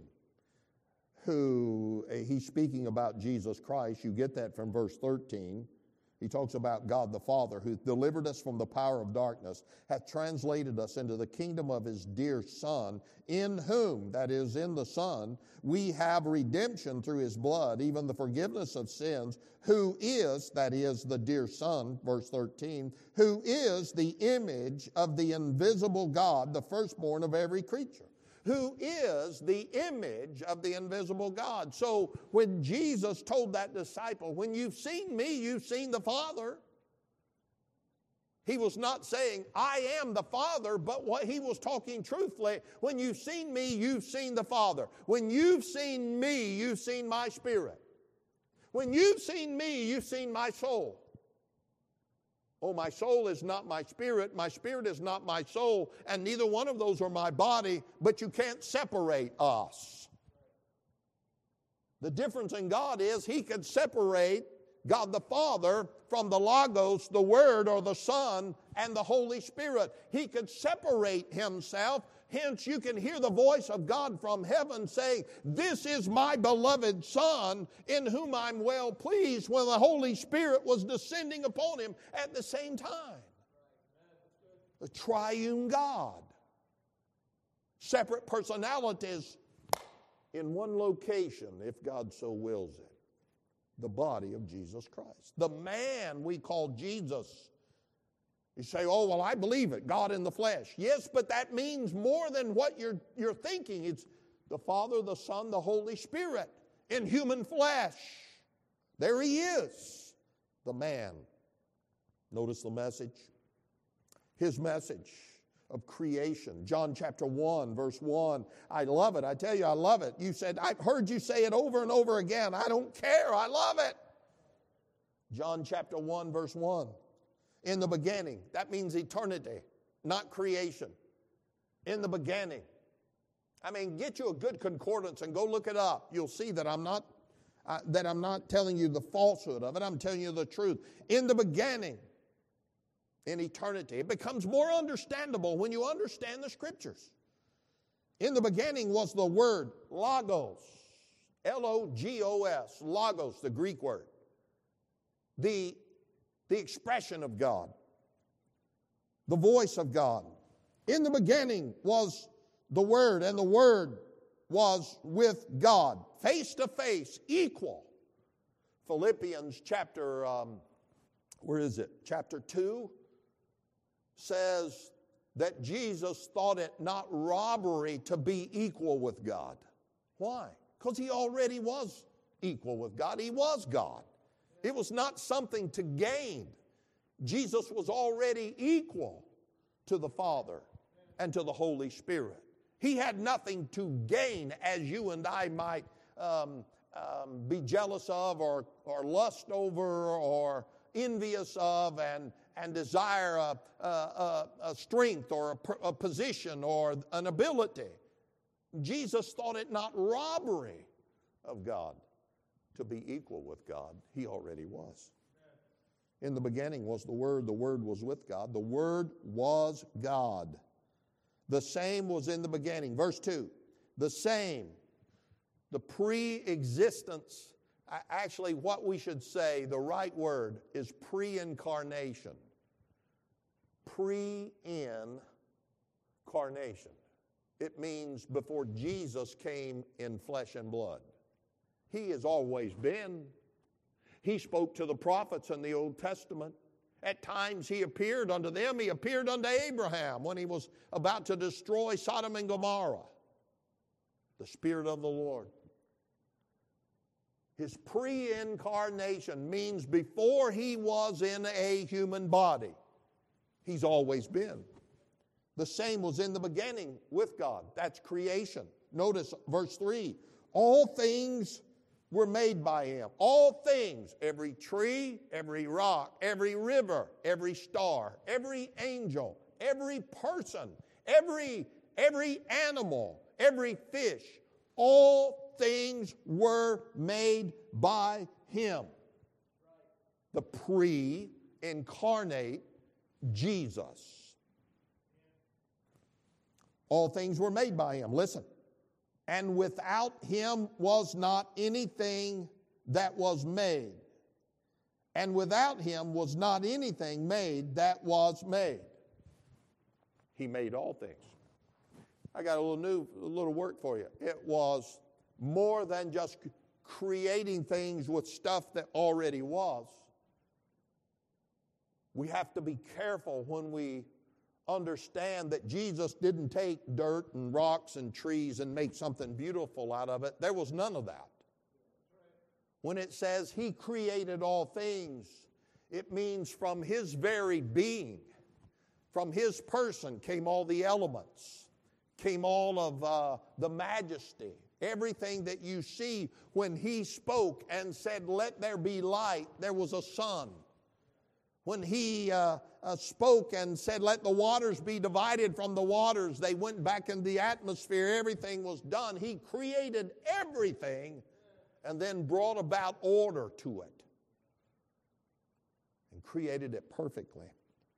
he's speaking about Jesus Christ. You get that from verse 13. He talks about God the Father, who delivered us from the power of darkness, hath translated us into the kingdom of his dear Son, in whom, that is, in the Son, we have redemption through his blood, even the forgiveness of sins, who is, that is, the dear Son, verse 13, who is the image of the invisible God, the firstborn of every creature. Who is the image of the invisible God. So when Jesus told that disciple, when you've seen me, you've seen the Father. He was not saying, I am the Father, but what he was talking truthfully. When you've seen me, you've seen the Father. When you've seen me, you've seen my spirit. When you've seen me, you've seen my soul. Oh, my soul is not my spirit is not my soul, and neither one of those are my body, but you can't separate us. The difference in God is he could separate God the Father from the Logos, the Word, or the Son, and the Holy Spirit. He could separate himself. Hence, you can hear the voice of God from heaven saying, this is my beloved Son in whom I'm well pleased, when the Holy Spirit was descending upon him at the same time. The triune God. Separate personalities in one location, if God so wills it. The body of Jesus Christ. The man we call Jesus. You say, oh, well, I believe it, God in the flesh. Yes, but that means more than what you're thinking. It's the Father, the Son, the Holy Spirit in human flesh. There he is, the man. Notice the message. His message of creation. John chapter 1, verse 1. I love it. I tell you, I love it. You said, I've heard you say it over and over again. I don't care. I love it. John chapter 1, verse 1. In the beginning. That means eternity, not creation. In the beginning. I mean, get you a good concordance and go look it up. You'll see that I'm not telling you the falsehood of it. I'm telling you the truth. In the beginning. In eternity. It becomes more understandable when you understand the Scriptures. In the beginning was the word Logos. L-O-G-O-S. Logos, the Greek word. The expression of God. The voice of God. In the beginning was the Word, and the Word was with God, face to face, equal. Philippians chapter 2 says that Jesus thought it not robbery to be equal with God. Why? Because he already was equal with God. He was God. It was not something to gain. Jesus was already equal to the Father and to the Holy Spirit. He had nothing to gain, as you and I might be jealous of or lust over or envious of and desire a strength or a position or an ability. Jesus thought it not robbery of God to be equal with God. He already was. In the beginning was the Word was with God, the Word was God. The same was in the beginning. Verse 2, the same, the pre-existence, actually what we should say, the right word is pre-incarnation. Pre-incarnation. It means before Jesus came in flesh and blood. He has always been. He spoke to the prophets in the Old Testament. At times he appeared unto them. He appeared unto Abraham when he was about to destroy Sodom and Gomorrah. The Spirit of the Lord. His pre-incarnation means before he was in a human body. He's always been. The same was in the beginning with God. That's creation. Notice verse 3. All things were made by him. All things, every tree, every rock, every river, every star, every angel, every person, every animal, every fish, all things were made by him. The pre-incarnate Jesus. All things were made by him. Listen. And without him was not anything that was made. And without him was not anything made that was made. He made all things. I got a little work for you. It was more than just creating things with stuff that already was. We have to be careful when we understand that Jesus didn't take dirt and rocks and trees and make something beautiful out of it. There was none of that. When it says he created all things, it means from his very being, from his person came all the elements, came all of the majesty. Everything that you see when he spoke and said, "Let there be light," there was a sun. When he spoke and said, "Let the waters be divided from the waters," they went back in the atmosphere. Everything was done. He created everything and then brought about order to it and created it perfectly.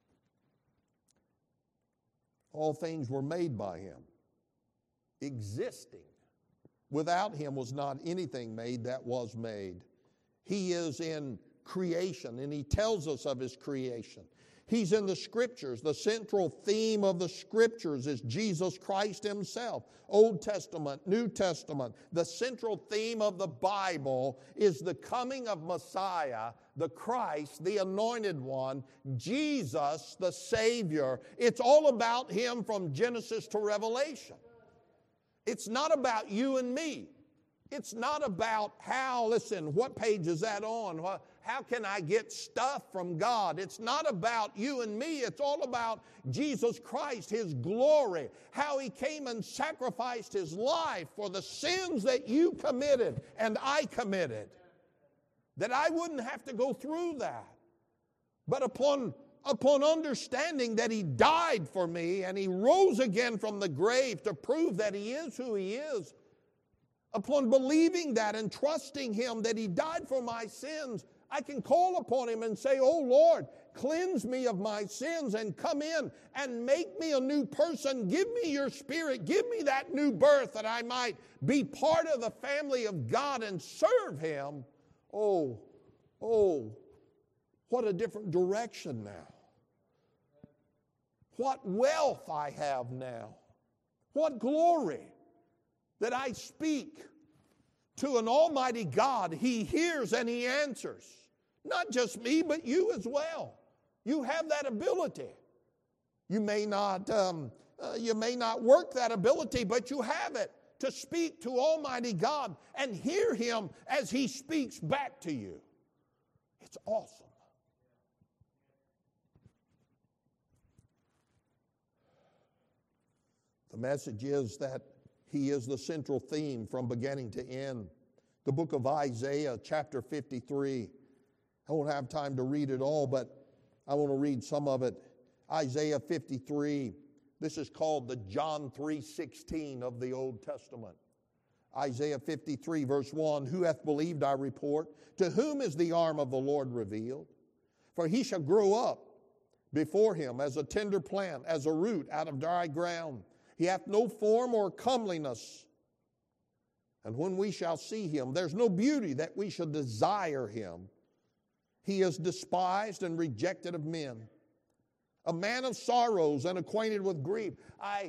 All things were made by him, existing. Without him was not anything made that was made. He is in creation, and he tells us of his creation. He's in the Scriptures. The central theme of the Scriptures is Jesus Christ himself. Old Testament, New Testament. The central theme of the Bible is the coming of Messiah, the Christ, the Anointed One, Jesus, the Savior. It's all about him from Genesis to Revelation. It's not about you and me. It's not about what page is that on? How can I get stuff from God? It's not about you and me. It's all about Jesus Christ, his glory, how he came and sacrificed his life for the sins that you committed and I committed, that I wouldn't have to go through that. But upon understanding that he died for me and he rose again from the grave to prove that he is who he is, upon believing that and trusting him that he died for my sins, I can call upon him and say, "Oh Lord, cleanse me of my sins and come in and make me a new person. Give me your Spirit. Give me that new birth that I might be part of the family of God and serve him." Oh, what a different direction now. What wealth I have now. What glory. that I speak to an almighty God, He hears and He answers. Not just me, but you as well. You have that ability. You may not work that ability, but you have it to speak to almighty God and hear Him as He speaks back to you. It's awesome. The message is that He is the central theme from beginning to end. The book of Isaiah, chapter 53. I won't have time to read it all, but I want to read some of it. Isaiah 53. This is called the John 3:16 of the Old Testament. Isaiah 53, verse 1. Who hath believed our report? To whom is the arm of the Lord revealed? For he shall grow up before him as a tender plant, as a root out of dry ground. He hath no form or comeliness. And when we shall see him, there's no beauty that we shall desire him. He is despised and rejected of men, a man of sorrows and acquainted with grief. I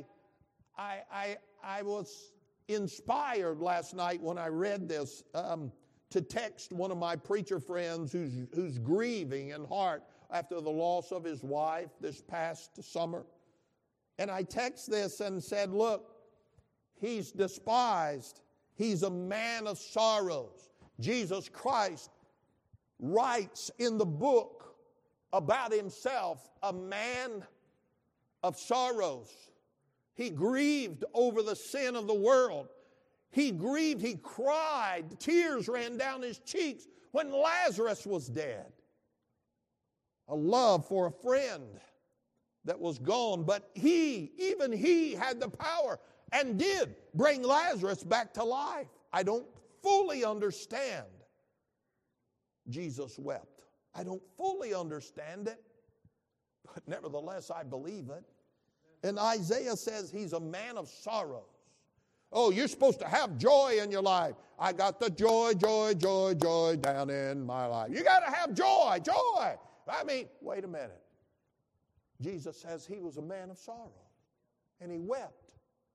was inspired last night when I read this to text one of my preacher friends who's grieving in heart after the loss of his wife this past summer. And I text this and said, look, he's despised. He's a man of sorrows. Jesus Christ writes in the book about himself, a man of sorrows. He grieved over the sin of the world. He grieved, he cried, tears ran down his cheeks when Lazarus was dead. A love for a friend that was gone, but even he had the power and did bring Lazarus back to life. I don't fully understand. Jesus wept. I don't fully understand it, but nevertheless I believe it. And Isaiah says he's a man of sorrows. Oh, you're supposed to have joy in your life. I got the joy down in my life. You got to have joy. I mean, wait a minute. Jesus says he was a man of sorrow, and he wept.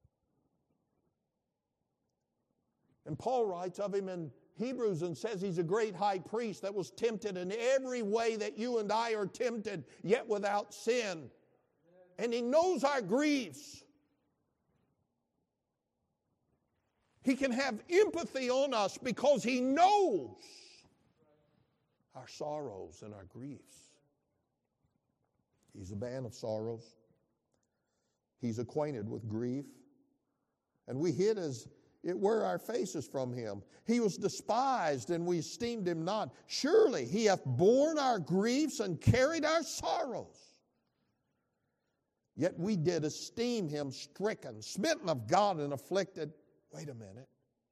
And Paul writes of him in Hebrews and says he's a great high priest that was tempted in every way that you and I are tempted, yet without sin. And he knows our griefs. He can have empathy on us because he knows our sorrows and our griefs. He's a man of sorrows. He's acquainted with grief. And we hid as it were our faces from him. He was despised, and we esteemed him not. Surely he hath borne our griefs and carried our sorrows. Yet we did esteem him stricken, smitten of God, and afflicted. Wait a minute.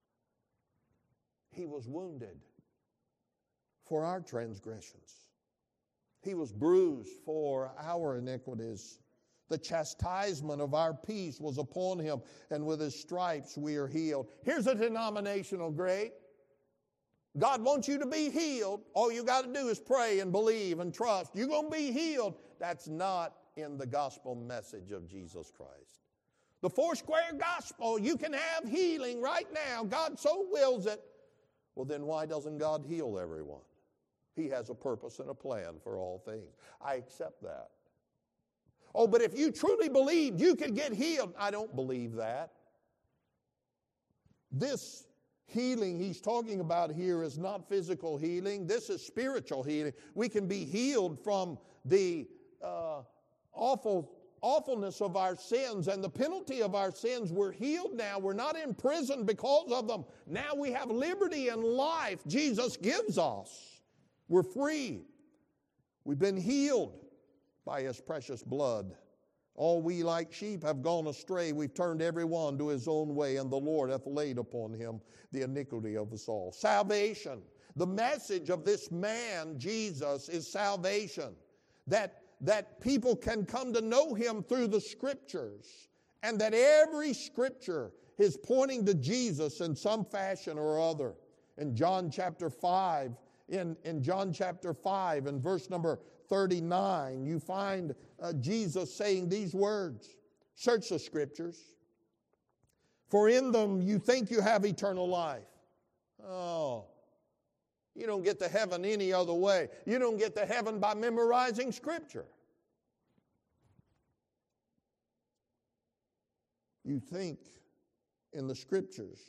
He was wounded for our transgressions. He was bruised for our iniquities. The chastisement of our peace was upon him, and with his stripes we are healed. Here's a denominational grade. God wants you to be healed. All you got to do is pray and believe and trust. You're going to be healed. That's not in the gospel message of Jesus Christ. The Foursquare gospel, you can have healing right now. God so wills it. Well, then why doesn't God heal everyone? He has a purpose and a plan for all things. I accept that. Oh, but if you truly believed you could get healed, I don't believe that. This healing he's talking about here is not physical healing. This is spiritual healing. We can be healed from the awfulness of our sins and the penalty of our sins. We're healed now. We're not in prison because of them. Now we have liberty and life Jesus gives us. We're free. We've been healed by his precious blood. All we like sheep have gone astray. We've turned every one to his own way, and the Lord hath laid upon him the iniquity of us all. Salvation. The message of this man, Jesus, is salvation. That people can come to know him through the Scriptures, and that every Scripture is pointing to Jesus in some fashion or other. In John chapter 5, in John chapter 5 and verse number 39, you find Jesus saying these words, search the Scriptures, For in them you think you have eternal life. Oh, you don't get to heaven any other way. You don't get to heaven by memorizing Scripture. You think in the Scriptures.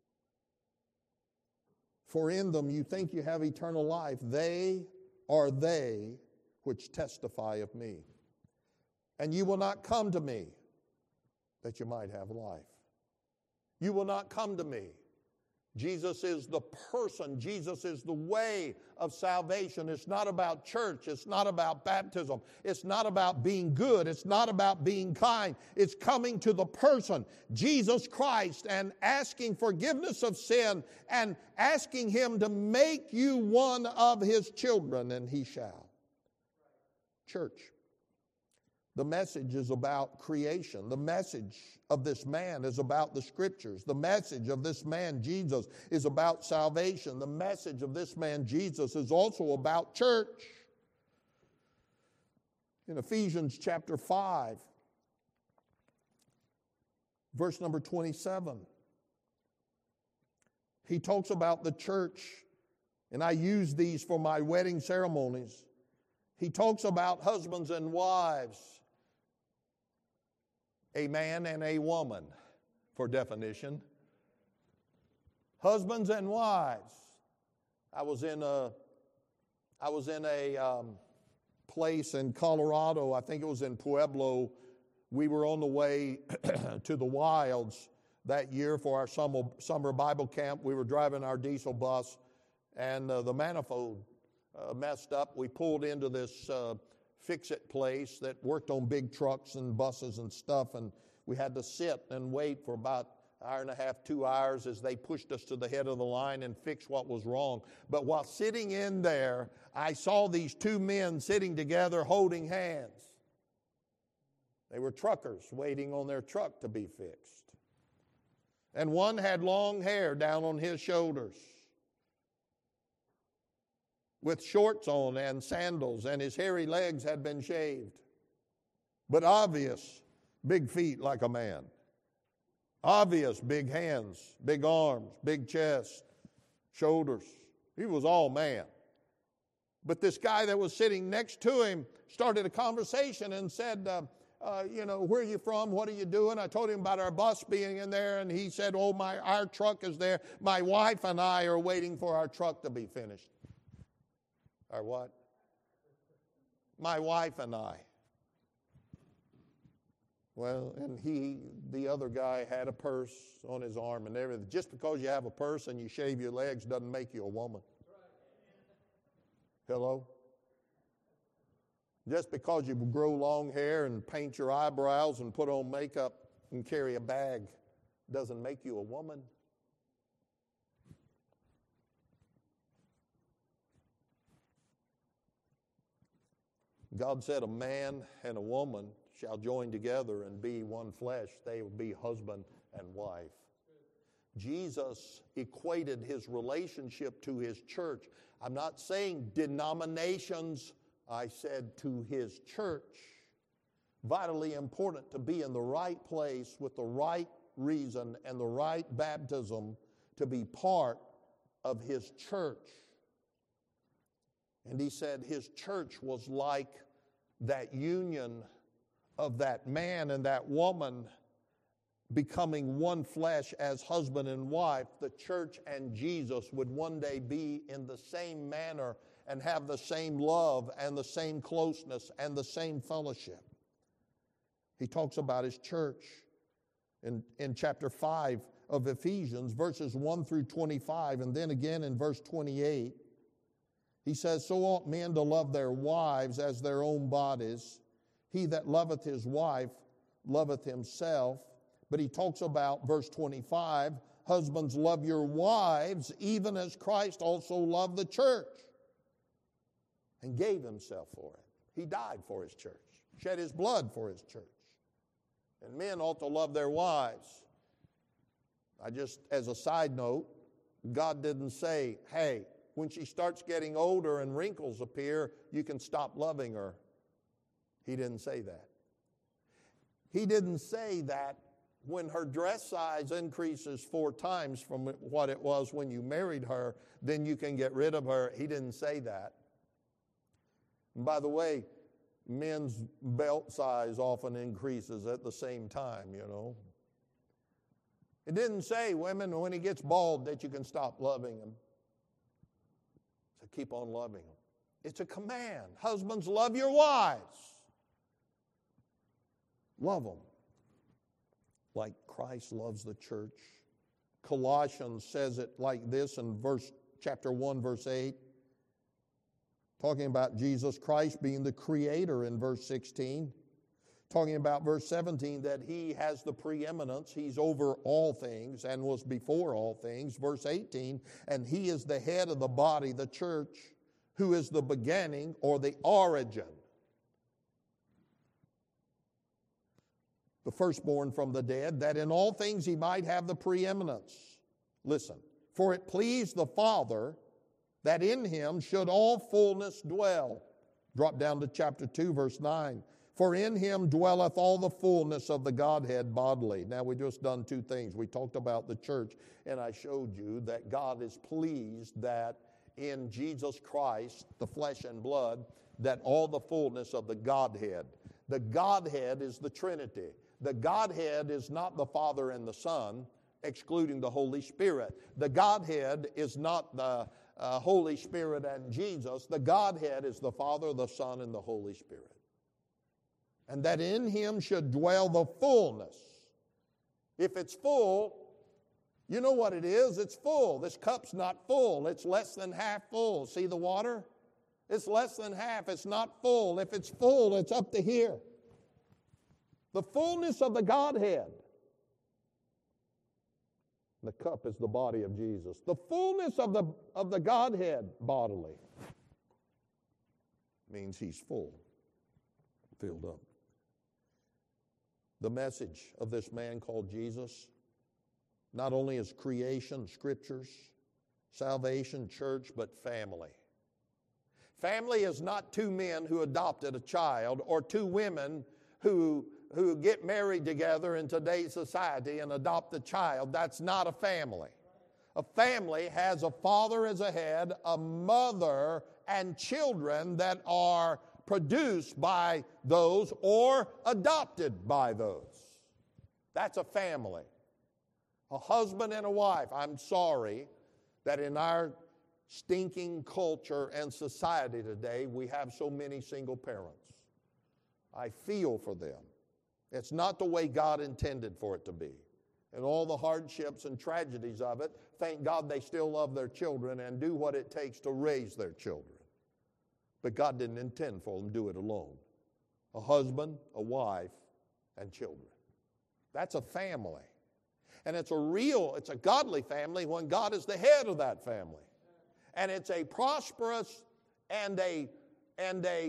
For in them you think you have eternal life. They are they which testify of me. And you will not come to me that you might have life. You will not come to me. Jesus is the person. Jesus is the way of salvation. It's not about church. It's not about baptism. It's not about being good. It's not about being kind. It's coming to the person, Jesus Christ, and asking forgiveness of sin and asking Him to make you one of His children, and He shall. Church. The message is about creation. The message of this man is about the Scriptures. The message of this man, Jesus, is about salvation. The message of this man, Jesus, is also about church. In Ephesians chapter 5, verse number 27, he talks about the church, and I use these for my wedding ceremonies. He talks about husbands and wives, a man and a woman, for definition. Husbands and wives. I was in a place in Colorado. I think it was in Pueblo. We were on the way to the wilds that year for our summer Bible camp. We were driving our diesel bus, and the manifold messed up. We pulled into this fix-it place that worked on big trucks and buses and stuff, and we had to sit and wait for about an hour and a half, 2 hours as they pushed us to the head of the line and fixed what was wrong. But while sitting in there, I saw these two men sitting together holding hands. They were truckers waiting on their truck to be fixed. And one had long hair down on his shoulders, with shorts on and sandals, and his hairy legs had been shaved. But obvious big feet like a man. Obvious big hands, big arms, big chest, shoulders. He was all man. But this guy that was sitting next to him started a conversation and said, where are you from? What are you doing? I told him about our bus being in there, and he said, our truck is there. My wife and I are waiting for our truck to be finished. Our what? My wife and I. Well, and the other guy had a purse on his arm and everything. Just because you have a purse and you shave your legs doesn't make you a woman. Hello? Just because you grow long hair and paint your eyebrows and put on makeup and carry a bag doesn't make you a woman. God said a man and a woman shall join together and be one flesh. They will be husband and wife. Jesus equated His relationship to His church. I'm not saying denominations. I said to His church. Vitally important to be in the right place with the right reason and the right baptism to be part of His church. And He said His church was like that union of that man and that woman becoming one flesh as husband and wife. The church and Jesus would one day be in the same manner and have the same love and the same closeness and the same fellowship. He talks about His church in chapter 5 of Ephesians, verses 1 through 25, and then again in verse 28. He says, so ought men to love their wives as their own bodies. He that loveth his wife loveth himself. But he talks about, verse 25, husbands, love your wives, even as Christ also loved the church and gave Himself for it. He died for His church, shed His blood for His church. And men ought to love their wives. As a side note, God didn't say, hey, when she starts getting older and wrinkles appear, you can stop loving her. He didn't say that. He didn't say that when her dress size increases 4 times from what it was when you married her, then you can get rid of her. He didn't say that. And by the way, men's belt size often increases at the same time, you know. It didn't say, women, when he gets bald, that you can stop loving him. So keep on loving him. It's a command. Husbands, love your wives. Love them like Christ loves the church. Colossians says it like this in chapter 1, verse 8. Talking about Jesus Christ being the creator in verse 16. Talking about verse 17, that he has the preeminence. He's over all things and was before all things. Verse 18, and he is the head of the body, the church, who is the beginning or the origin, the firstborn from the dead, that in all things he might have the preeminence. Listen, for it pleased the Father that in him should all fullness dwell. Drop down to chapter 2, verse 9. For in him dwelleth all the fullness of the Godhead bodily. Now, we just done 2 things. We talked about the church, and I showed you that God is pleased that in Jesus Christ, the flesh and blood, that all the fullness of the Godhead. The Godhead is the Trinity. The Godhead is not the Father and the Son, excluding the Holy Spirit. The Godhead is not the Holy Spirit and Jesus. The Godhead is the Father, the Son, and the Holy Spirit. And that in him should dwell the fullness. If it's full, you know what it is. It's full. This cup's not full. It's less than half full. See the water? It's less than half. It's not full. If it's full, it's up to here. The fullness of the Godhead. The cup is the body of Jesus. The fullness of the Godhead bodily means he's full, filled up. The message of this man called Jesus, not only is creation, scriptures, salvation, church, but family. Family is not 2 men who adopted a child or 2 women who get married together in today's society and adopt a child. That's not a family. A family has a father as a head, a mother, and children that are produced by those or adopted by those. That's a family. A husband and a wife. I'm sorry that in our stinking culture and society today, we have so many single parents. I feel for them. It's not the way God intended for it to be. And all the hardships and tragedies of it, thank God they still love their children and do what it takes to raise their children. But God didn't intend for them to do it alone. A husband, a wife, and children. That's a family. And it's a godly family when God is the head of that family. And it's a prosperous and a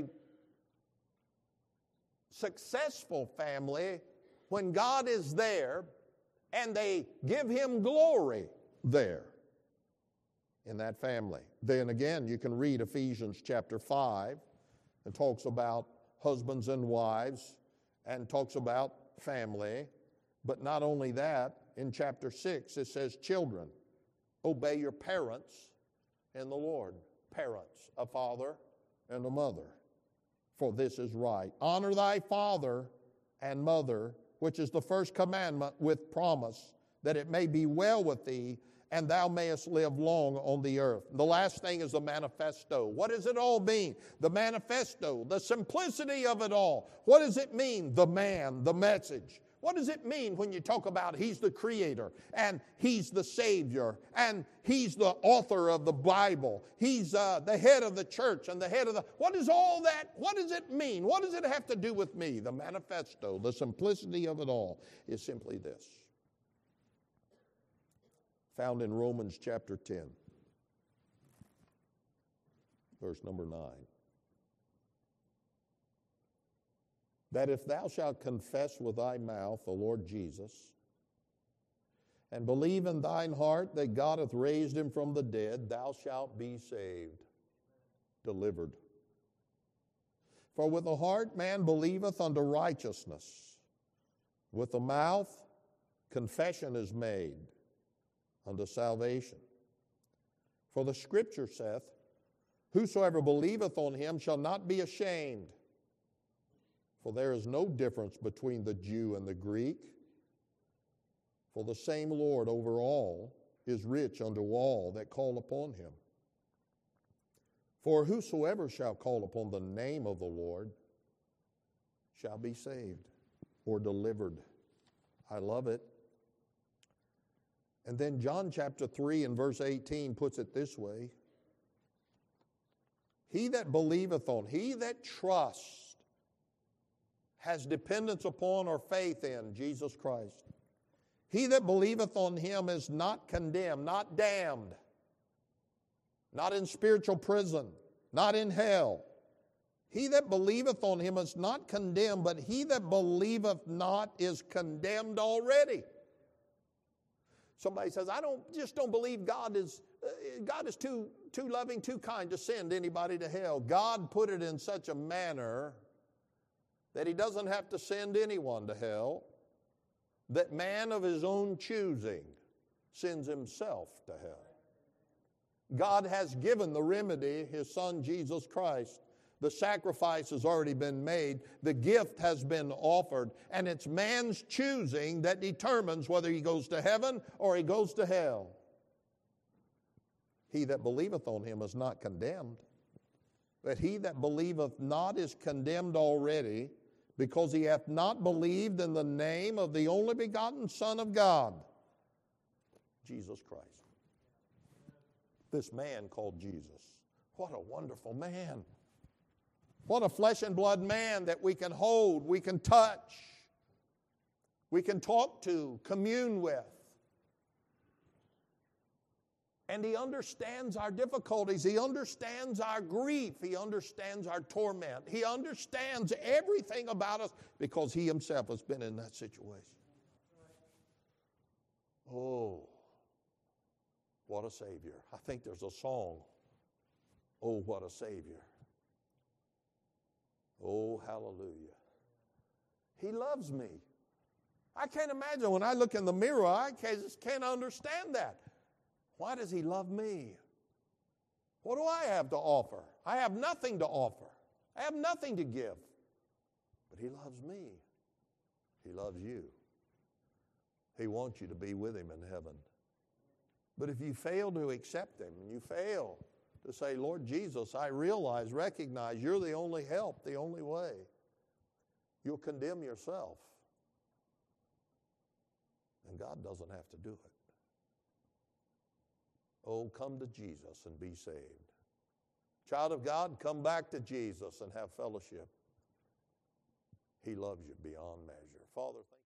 successful family when God is there and they give him glory there in that family. Then again, you can read Ephesians chapter 5 and talks about husbands and wives and talks about family. But not only that, in chapter 6 it says, children, obey your parents in the Lord. Parents, a father and a mother. For this is right. Honor thy father and mother, which is the first commandment with promise, that it may be well with thee, and thou mayest live long on the earth. The last thing is the manifesto. What does it all mean? The manifesto, the simplicity of it all. What does it mean? The man, the message. What does it mean when you talk about he's the creator and he's the savior and he's the author of the Bible? He's the head of the church and the head of the... What is all that? What does it mean? What does it have to do with me? The manifesto, the simplicity of it all is simply this. Found in Romans chapter 10, verse number 9. That if thou shalt confess with thy mouth the Lord Jesus, and believe in thine heart that God hath raised him from the dead, thou shalt be saved, delivered. For with the heart man believeth unto righteousness, with the mouth confession is made unto salvation. For the Scripture saith, whosoever believeth on him shall not be ashamed. For there is no difference between the Jew and the Greek. For the same Lord over all is rich unto all that call upon him. For whosoever shall call upon the name of the Lord shall be saved or delivered. I love it. And then John chapter 3 and verse 18 puts it this way. He that believeth on, he that trusts, has dependence upon or faith in Jesus Christ. He that believeth on him is not condemned, not damned, not in spiritual prison, not in hell. He that believeth on him is not condemned, but he that believeth not is condemned already. Somebody says, I just don't believe God is too loving, too kind to send anybody to hell. God put it in such a manner that he doesn't have to send anyone to hell, that man of his own choosing sends himself to hell. God has given the remedy, his Son Jesus Christ. The sacrifice has already been made. The gift has been offered. And it's man's choosing that determines whether he goes to heaven or he goes to hell. He that believeth on him is not condemned. But he that believeth not is condemned already, because he hath not believed in the name of the only begotten Son of God, Jesus Christ. This man called Jesus. What a wonderful man. What a flesh and blood man that we can hold, we can touch, we can talk to, commune with. And he understands our difficulties. He understands our grief. He understands our torment. He understands everything about us because he himself has been in that situation. Oh, what a Savior. I think there's a song, oh, what a Savior. Oh, hallelujah. He loves me. I can't imagine when I look in the mirror, I just can't understand that. Why does he love me? What do I have to offer? I have nothing to offer. I have nothing to give. But he loves me. He loves you. He wants you to be with him in heaven. But if you fail to accept him, and you fail to say, Lord Jesus, I recognize you're the only help, the only way, you'll condemn yourself. And God doesn't have to do it. Oh, come to Jesus and be saved. Child of God, come back to Jesus and have fellowship. He loves you beyond measure. Father, thank you.